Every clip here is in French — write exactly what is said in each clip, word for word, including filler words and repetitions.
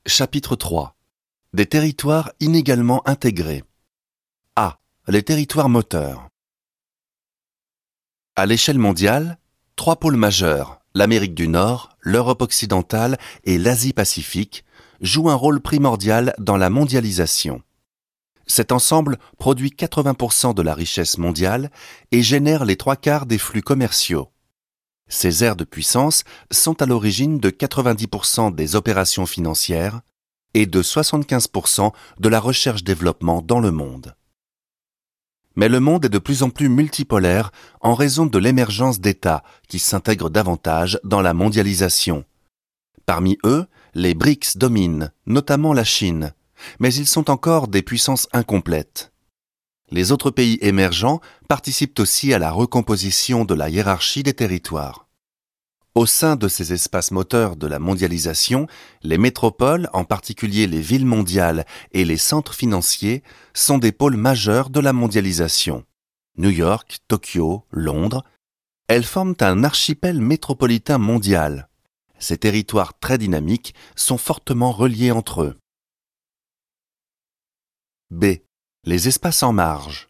Chapitre trois. Des territoires inégalement intégrés. A. Les territoires moteurs. À l'échelle mondiale, trois pôles majeurs, l'Amérique du Nord, l'Europe occidentale et l'Asie-Pacifique, jouent un rôle primordial dans la mondialisation. Cet ensemble produit quatre-vingts pour cent de la richesse mondiale et génère les trois quarts des flux commerciaux. Ces aires de puissance sont à l'origine de quatre-vingt-dix pour cent des opérations financières et de soixante-quinze pour cent de la recherche-développement dans le monde. Mais le monde est de plus en plus multipolaire en raison de l'émergence d'États qui s'intègrent davantage dans la mondialisation. Parmi eux, les B R I C S dominent, notamment la Chine, mais ils sont encore des puissances incomplètes. Les autres pays émergents participent aussi à la recomposition de la hiérarchie des territoires. Au sein de ces espaces moteurs de la mondialisation, les métropoles, en particulier les villes mondiales et les centres financiers, sont des pôles majeurs de la mondialisation. New York, Tokyo, Londres, elles forment un archipel métropolitain mondial. Ces territoires très dynamiques sont fortement reliés entre eux. B. Les espaces en marge.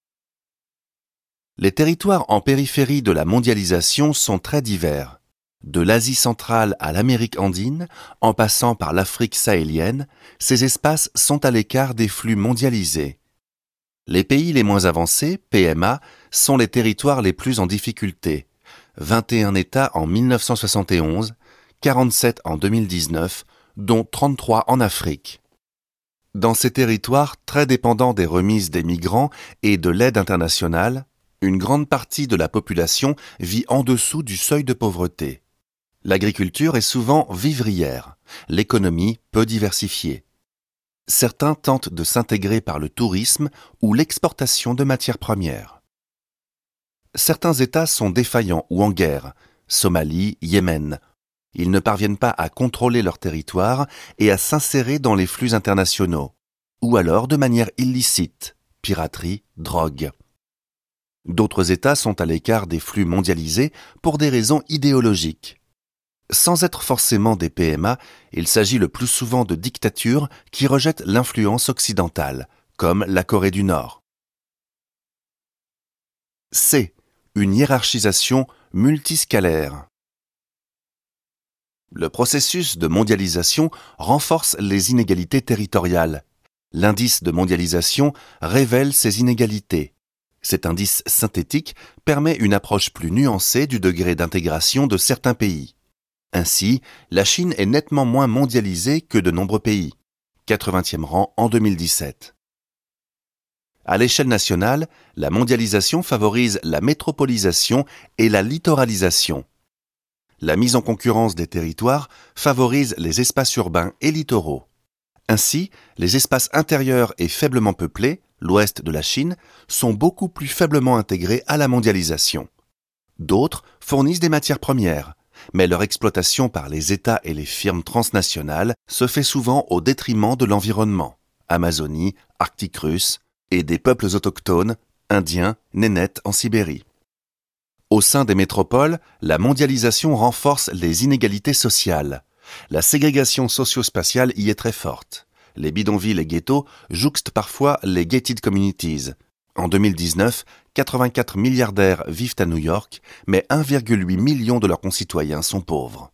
Les territoires en périphérie de la mondialisation sont très divers. De l'Asie centrale à l'Amérique andine, en passant par l'Afrique sahélienne, ces espaces sont à l'écart des flux mondialisés. Les pays les moins avancés, P M A, sont les territoires les plus en difficulté. vingt et un États en mille neuf cent soixante et onze, quarante-sept en deux mille dix-neuf, dont trente-trois en Afrique. Dans ces territoires très dépendants des remises des migrants et de l'aide internationale, une grande partie de la population vit en dessous du seuil de pauvreté. L'agriculture est souvent vivrière, l'économie peu diversifiée. Certains tentent de s'intégrer par le tourisme ou l'exportation de matières premières. Certains États sont défaillants ou en guerre, Somalie, Yémen. Ils ne parviennent pas à contrôler leur territoire et à s'insérer dans les flux internationaux, ou alors de manière illicite, piraterie, drogue. D'autres États sont à l'écart des flux mondialisés pour des raisons idéologiques. Sans être forcément des P M A, il s'agit le plus souvent de dictatures qui rejettent l'influence occidentale, comme la Corée du Nord. C. Une hiérarchisation multiscalaire. Le processus de mondialisation renforce les inégalités territoriales. L'indice de mondialisation révèle ces inégalités. Cet indice synthétique permet une approche plus nuancée du degré d'intégration de certains pays. Ainsi, la Chine est nettement moins mondialisée que de nombreux pays, quatre-vingtième rang en deux mille dix-sept. À l'échelle nationale, la mondialisation favorise la métropolisation et la littoralisation. La mise en concurrence des territoires favorise les espaces urbains et littoraux. Ainsi, les espaces intérieurs et faiblement peuplés, l'ouest de la Chine, sont beaucoup plus faiblement intégrés à la mondialisation. D'autres fournissent des matières premières, mais leur exploitation par les États et les firmes transnationales se fait souvent au détriment de l'environnement, Amazonie, Arctique russe, et des peuples autochtones, indiens, Nénètes en Sibérie. Au sein des métropoles, la mondialisation renforce les inégalités sociales. La ségrégation socio-spatiale y est très forte. Les bidonvilles et ghettos jouxtent parfois les gated communities. En deux mille dix-neuf, quatre-vingt-quatre milliardaires vivent à New York, mais un virgule huit million de leurs concitoyens sont pauvres.